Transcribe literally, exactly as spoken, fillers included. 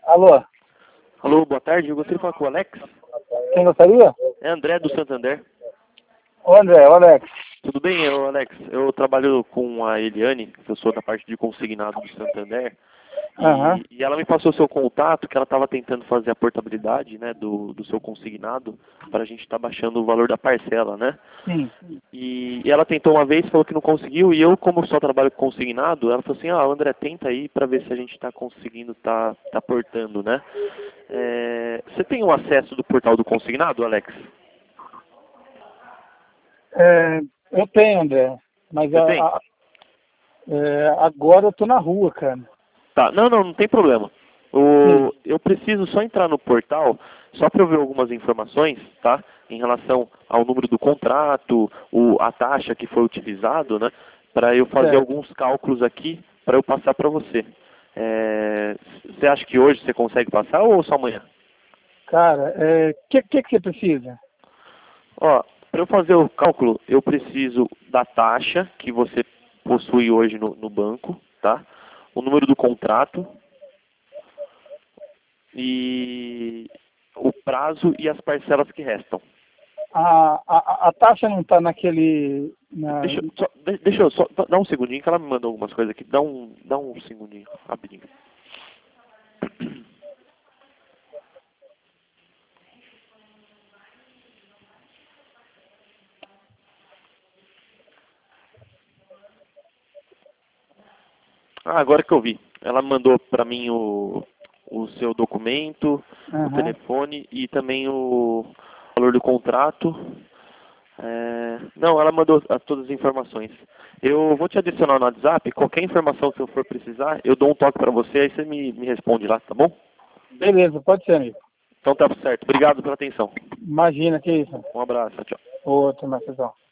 Alô, Alô, boa tarde. Eu gostaria de falar com o Alex. quem gostaria? É André do Santander. Ô André, ô Alex. Tudo bem, eu, Alex? Eu trabalho com a Eliane, que eu sou da parte de consignado do Santander. E, Aham. e ela me passou seu contato, que ela estava tentando fazer a portabilidade, né, do, do seu consignado, para a gente estar baixando o valor da parcela, né? Sim. E, e ela tentou uma vez, falou que não conseguiu, e eu, como só trabalho com consignado, ela falou assim, ah, André, tenta aí para ver se a gente está conseguindo, tá, tá portando, né? É, você tem o acesso do portal do consignado, Alex? É, eu tenho, André, mas Você a, tem? a- é, agora eu tô na rua, cara. Tá, não, não, não tem problema. Sim, O, eu preciso só entrar no portal, só para eu ver algumas informações, tá? Em relação ao número do contrato, o, a taxa que foi utilizado, né? Para eu fazer certo. alguns cálculos aqui, para eu passar para você. É, você acha que hoje você consegue passar ou só amanhã? Cara, o que, que que você precisa? Ó, para eu fazer o cálculo, eu preciso da taxa que você possui hoje no, no banco, tá? O número do contrato, e o prazo e as parcelas que restam. A, a, a taxa não tá naquele... Na... Deixa, só, de- deixa eu só dá um segundinho que ela me mandou algumas coisas aqui. Dá um, dá um segundinho, rapidinho. Ah, agora que eu vi. Ela mandou para mim o, o seu documento, o Aham. telefone e também o valor do contrato. É, não, ela mandou as- todas as informações. Eu vou te adicionar no WhatsApp. Qualquer informação que eu for precisar, eu dou um toque para você, aí você me, me responde lá, tá bom? Beleza, pode ser, amigo. Então tá certo. Obrigado pela atenção. Imagina, que isso. Um abraço, tchau. Outro, mas pessoal.